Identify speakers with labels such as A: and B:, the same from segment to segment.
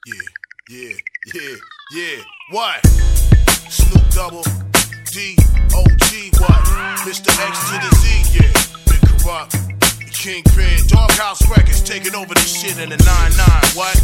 A: Yeah. What? Snoop Double, D-O-G, what? Mr. X to the Z, yeah. Big Corrupt, Kingpin, Doghouse Records taking over this shit in the 9-9, what?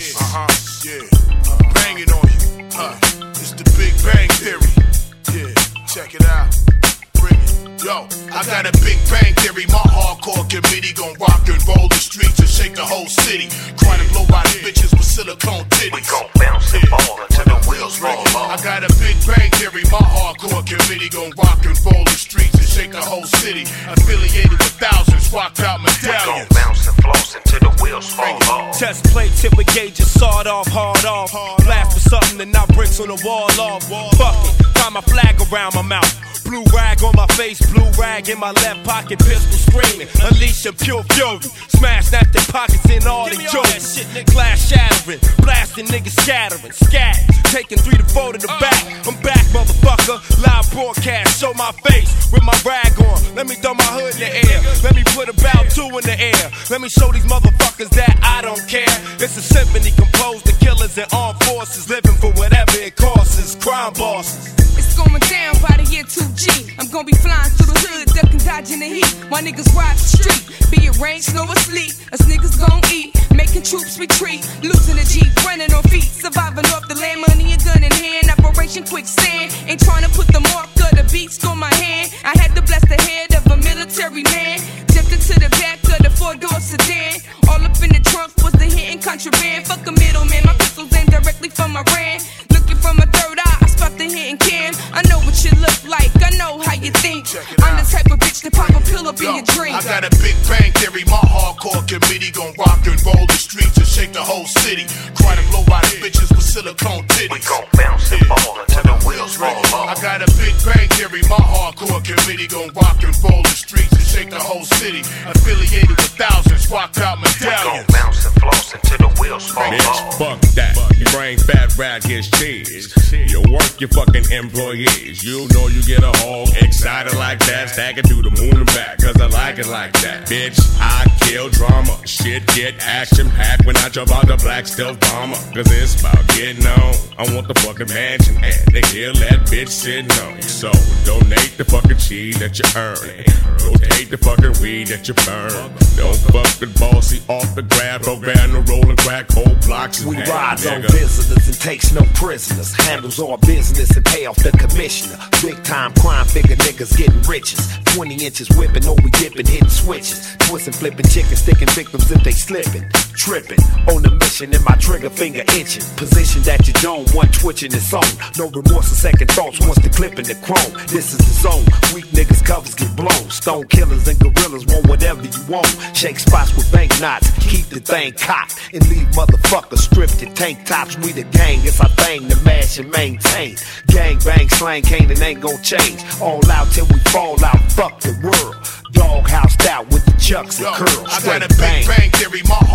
A: Yeah. Banging on you, It's the Big Bang Theory. Yeah, check it out. Bring it. Yo, I got a Big Bang Theory. My hardcore committee gon' rock and roll the streets and shake the whole city. Chronic low-riding bitches with silicone titties.
B: We gon' bounce and ball until the wheels fall off.
A: I got a Big Bang Theory. My hardcore committee gon' rock and roll the streets and shake the whole city. Affiliated with thousands, rocked out medallions.
B: We gon' bounce and floss until the wheels fall off.
C: Test plate, tip with gauges, sawed off, hard off. Blast for something and knock bricks on the wall off. Fuck it, tie my flag around my mouth. Blue rag on my face, blue rag in my left pocket, pistol screaming, unleashing pure fury. Smash, snap their pockets in all they jokes. Glass shattering, blasting niggas scattering, scat, taking 3 to 4 to the back. I'm back, motherfucker. Live broadcast, show my face with my rag on. Let me throw my hood in the air. Let me put about 2 in the air. Let me show these motherfuckers that I don't care. It's a symphony composed of killers and armed forces, living for whatever it costs. Crime bosses.
D: It's going down by the year 2G. I'm gonna be flying through the hood, ducking, dodging the heat. My niggas ride the street, be it rain, snow, or sleet. Us niggas gon' eat, making troops retreat. Losing the Jeep, running on feet. Surviving off the land, money and gun in hand. Operation Quicksand, ain't trying to put the mark of the beats on my hand. I had to bless the head of a military man. Dipped into the back of the 4-door sedan. All up in the trunk was the hitting contraband. Fuck a middleman, my pistols aimed directly from my ran. Looking from a third eye, I spot the hitting can. I know what you look like, I know how you think. I'm the type of bitch that pop a pill up in your drink.
A: I got a Big Bang Theory. My hardcore committee gon' rock and roll the streets and shake the whole city. Chronic low-riding bitches with silicone titties.
B: We gon' bounce and ball until the wheels fall off.
A: I got a Big Bang Theory. My hardcore committee gon' rock and roll the streets and shake the whole city. Affiliated with thousands, rocked out medallions.
B: We gon' bounce and floss until the wheels fall off.
E: Bitch, fuck that. You bring fat rat his cheese. You work your fucking employees. You know you get a hog excited like that. Stack it to the moon and back, cause I like it like that. Bitch, I kill drama. Shit get action packed when I jump out the black stealth bomber. Cause it's about getting on. I want the fucking mansion and the hill that bitch sitting on. So donate the fucking cheese that you earn. Rotate the fucking weed that you burn. Don't fuck the bossy off the grab. Program the rolling crack whole blocks.
F: We rides on visitors and takes no prisoners. Handles all business and pay off the commissioner. Big time crime figure niggas getting riches. 20 inches whipping, oh we dipping, hitting switches. Twisting, flipping chickens, sticking victims if they slipping. Tripping, on a mission and my trigger finger itching. Position that you don't want twitching its own. No remorse or second thoughts once the clip in the chrome. This is the zone, weak niggas covers get blown. Stone killers and gorillas want whatever you want. Shake spots with bank knots, keep the thing cocked. And leave motherfuckers stripped in tank tops. We the gang, it's our thing to mash and maintain. Gang bang slang, Canaan ain't gon' change. All out till we fall out, fuck the world. Dog housed out with the chucks and curls.
A: I got a Big Bang Theory. My